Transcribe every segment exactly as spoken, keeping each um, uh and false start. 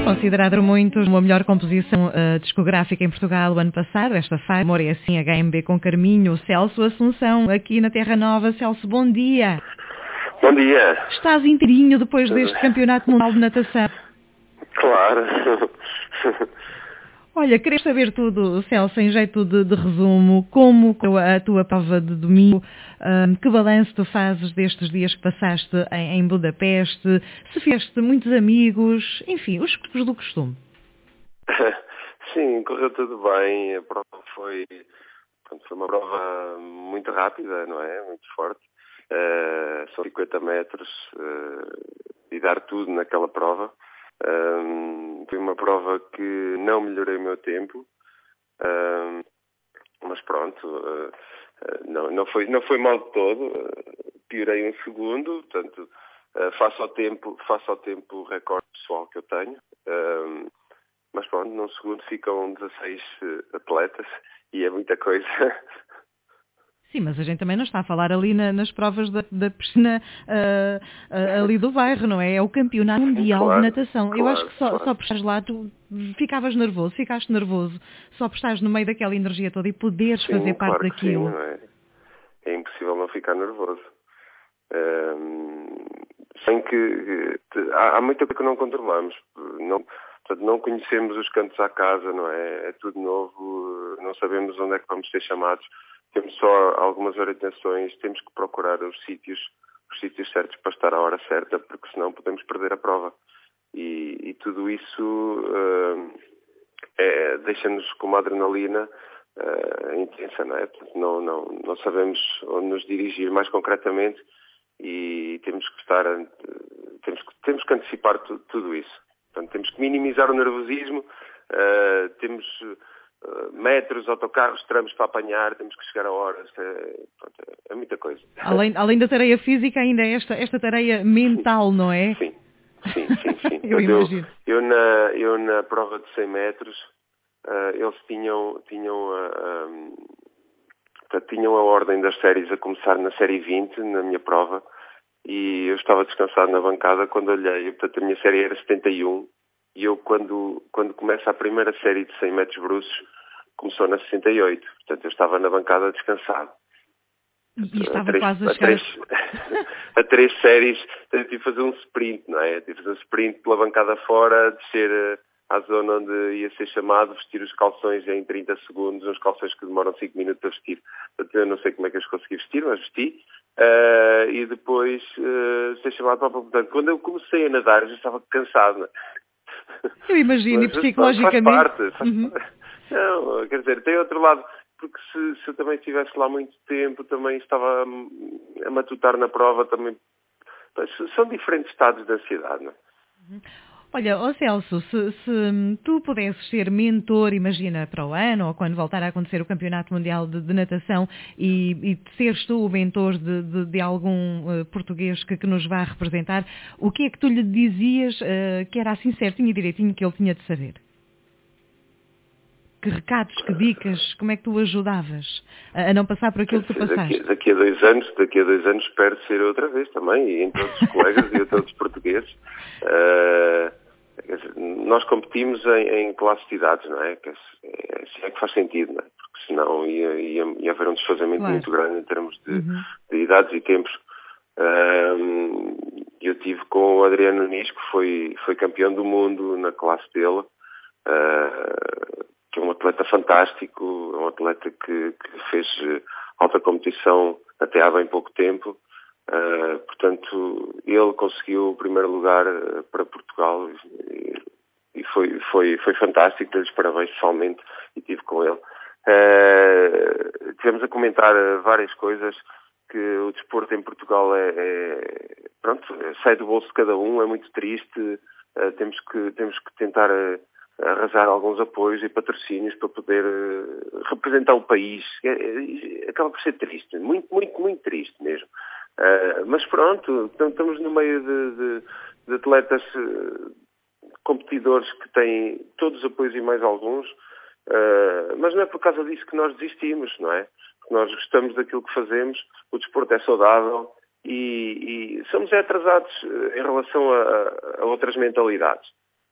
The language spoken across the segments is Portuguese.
Considerada por muitos uma melhor composição uh, discográfica em Portugal o ano passado, esta fase, Amor é assim, H M B com Carminho, Celso Assunção, aqui na Terra Nova. Celso, bom dia. Bom dia. Estás inteirinho depois deste Campeonato Mundial de Natação? Claro. Olha, queria saber tudo, Celso, em jeito de, de resumo, como a tua prova de domingo, um, que balanço tu fazes destes dias que passaste em, em Budapeste, se fizeste muitos amigos, enfim, os custos do costume. Sim, correu tudo bem, a prova foi, foi uma prova muito rápida, não é? Muito forte, uh, são cinquenta metros uh, e dar tudo naquela prova. Um, foi uma prova que não melhorei o meu tempo, um, mas pronto, uh, uh, não, não, foi, não foi mal de todo, uh, piorei um segundo, portanto, uh, faço ao tempo, faço ao tempo o recorde pessoal que eu tenho, um, mas pronto, num segundo ficam dezasseis atletas e é muita coisa. Sim, mas a gente também não está a falar ali na, nas provas da, da piscina uh, uh, ali do bairro, não é? É o Campeonato Mundial Claro, de Natação. claro, Eu acho que só, claro. só por estares lá tu ficavas nervoso, ficaste nervoso, só por estares no meio daquela energia toda e poderes Sim, fazer parte claro que daquilo. sim, não é? É impossível não ficar nervoso. Um, sem que há, há muita coisa que não controlamos. Não, portanto, não conhecemos os cantos à casa, não é? É tudo novo, não sabemos onde é que vamos ser chamados. Temos só algumas orientações, temos que procurar os sítios, os sítios certos para estar à hora certa, porque senão podemos perder a prova. E, e tudo isso uh, é, deixa-nos com uma adrenalina uh, intensa, não é? Portanto, não, não, não sabemos onde nos dirigir mais concretamente e temos que estar, uh, temos, que, temos que antecipar tu, tudo isso. Portanto, temos que minimizar o nervosismo, uh, temos Uh, metros, autocarros, tramos para apanhar, temos que chegar a horas, é, pronto, é muita coisa. Além, além da tarefa física, ainda é esta, esta tarefa mental, não é? Sim, sim, sim. sim. eu imagino. Eu, eu, na, eu na prova de cem metros, uh, eles tinham, tinham, uh, um, portanto, tinham a ordem das séries a começar na série vinte, na minha prova, e eu estava descansado na bancada quando olhei, portanto a minha série era setenta e um, e eu, quando, quando começa a primeira série de cem metros brussos, começou na sessenta e oito. Portanto, eu estava na bancada descansado. E estava a três, quase a a chegar... três, a três séries, eu tive de fazer um sprint, não é? Eu tive de fazer um sprint pela bancada fora, descer à zona onde ia ser chamado, vestir os calções em trinta segundos, uns calções que demoram cinco minutos a vestir. Portanto, eu não sei como é que eu os consegui vestir, mas vesti. Uh, e depois uh, ser chamado para... Portanto, quando eu comecei a nadar, eu já estava cansado, não é? Eu imagino, Mas, e psicologicamente... faz parte, faz uhum. parte. Não, quer dizer, tem outro lado, porque se, se eu também estivesse lá muito tempo, também estava a, a matutar na prova, também... São diferentes estados de ansiedade, não é? Uhum. Olha, ó Celso, se, se tu pudesses ser mentor, imagina, para o ano, ou quando voltar a acontecer o Campeonato Mundial de, de Natação, e, e seres tu o mentor de, de, de algum uh, português que, que nos vá representar, o que é que tu lhe dizias uh, que era assim certinho e direitinho que ele tinha de saber? Que recados, que dicas, como é que tu o ajudavas a, a não passar por aquilo que tu passaste? Daqui, daqui a dois anos, daqui a dois anos espero ser outra vez também, e entre outros colegas e outros portugueses. Uh, nós competimos em, em classe de idades, não é? Que é, é, é que faz sentido, não é? Porque senão ia, ia, ia haver um desfazamento claro. muito grande em termos de, uhum. de idades e tempos. Uh, eu tive com o Adriano Nunes, que foi, foi campeão do mundo na classe dele. Uh, que é um atleta fantástico, um atleta que, que fez alta competição até há bem pouco tempo. Uh, portanto, ele conseguiu o primeiro lugar para Portugal e, e foi, foi, foi fantástico, dei-lhes parabéns pessoalmente e estive com ele. Uh, tivemos a comentar várias coisas, que o desporto em Portugal é, é pronto, sai do bolso de cada um, é muito triste, uh, temos que, temos que tentar uh, arranjar alguns apoios e patrocínios para poder uh, representar o país. É, é, acaba por ser triste, muito, muito, muito triste mesmo. Uh, mas pronto, estamos no meio de, de, de atletas uh, competidores que têm todos os apoios e mais alguns, uh, mas não é por causa disso que nós desistimos, não é? Porque nós gostamos daquilo que fazemos, o desporto é saudável e, e somos atrasados em relação a, a outras mentalidades.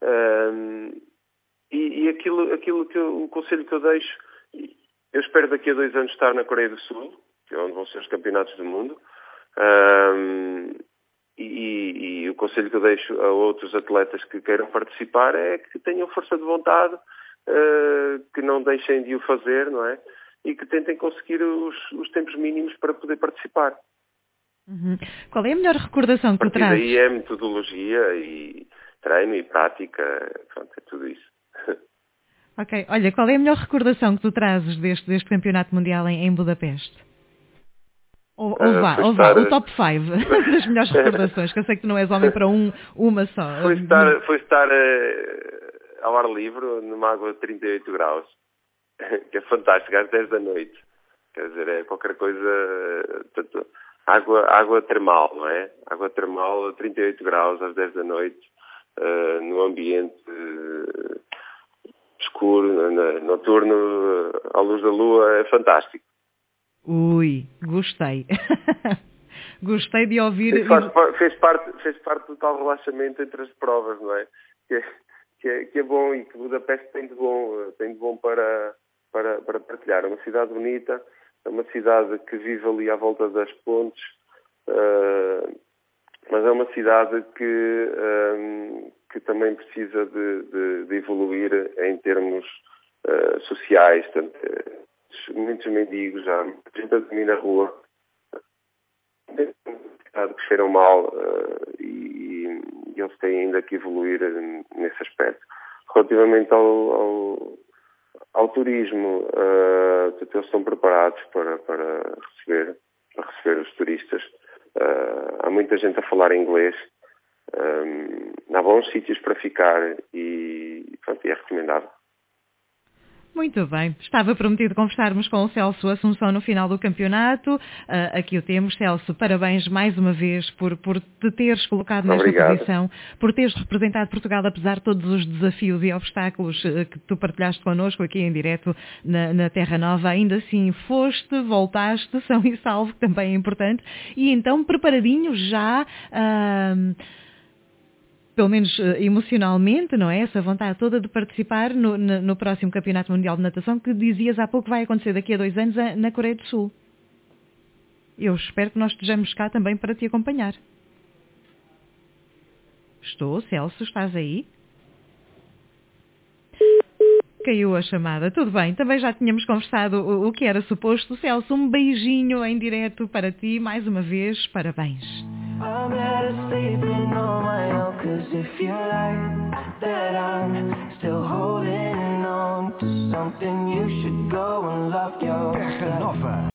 Um, e e aquilo, aquilo que eu, o conselho que eu deixo, eu espero daqui a dois anos estar na Coreia do Sul, que é onde vão ser os campeonatos do mundo, um, e, e o conselho que eu deixo a outros atletas que queiram participar é que tenham força de vontade, uh, que não deixem de o fazer, não é? E que tentem conseguir os, os tempos mínimos para poder participar. Uhum. Qual é a melhor recordação que tu trazes? Daí é metodologia e treino e prática, pronto, é tudo isso. Ok, olha, qual é a melhor recordação que tu trazes deste, deste campeonato mundial em, em Budapeste? Ou, ou Uh, vá, ou estar... vá, o top cinco das melhores recordações, que eu sei que tu não és homem para um, uma só. Foi estar, foi estar uh, ao ar livre, numa água de trinta e oito graus, que é fantástico, às dez da noite. Quer dizer, é qualquer coisa... Tanto, água, água termal, não é? Água termal a trinta e oito graus, às dez da noite, uh, no ambiente uh, escuro, na, noturno, uh, à luz da lua, é fantástico. Ui, gostei. Gostei de ouvir... Fez, faz, fez, parte, fez parte do tal relaxamento entre as provas, não é? Que, é, que, é, que é bom e que Budapeste tem de bom, tem de bom para, para, para partilhar. É uma cidade bonita, é uma cidade que vive ali à volta das pontes, uh, mas é uma cidade que, um, que também precisa de, de, de evoluir em termos uh, sociais. Portanto, muitos mendigos, há muita gente a dormir na rua, que cheiram mal uh, e, e eles têm ainda que evoluir nesse aspecto. Relativamente ao, ao, ao turismo, uh, eles estão preparados para, para, receber, para receber os turistas. Uh, há muita gente a falar inglês, um, há bons sítios para ficar e, pronto, é recomendável. Muito bem. Estava prometido conversarmos com o Celso Assunção no final do campeonato. Uh, aqui o temos. Celso, parabéns mais uma vez por, por te teres colocado nesta Obrigado. posição, por teres representado Portugal apesar de todos os desafios e obstáculos uh, que tu partilhaste connosco aqui em direto na, na Terra Nova. Ainda assim foste, voltaste, são e salvo, que também é importante. E então preparadinho já... Uh, pelo menos uh, emocionalmente, não é? Essa vontade toda de participar no, no, no próximo Campeonato Mundial de Natação, que dizias há pouco vai acontecer daqui a dois anos a, na Coreia do Sul. Eu espero que nós estejamos cá também para te acompanhar. Estou, Celso, estás aí? Caiu a chamada. Tudo bem, também já tínhamos conversado o, o que era suposto. Celso, um beijinho em direto para ti, mais uma vez, parabéns. I'm better sleeping on my own, 'cause if you like that I'm still holding on to something, you should go and love yourself. Terra Nova.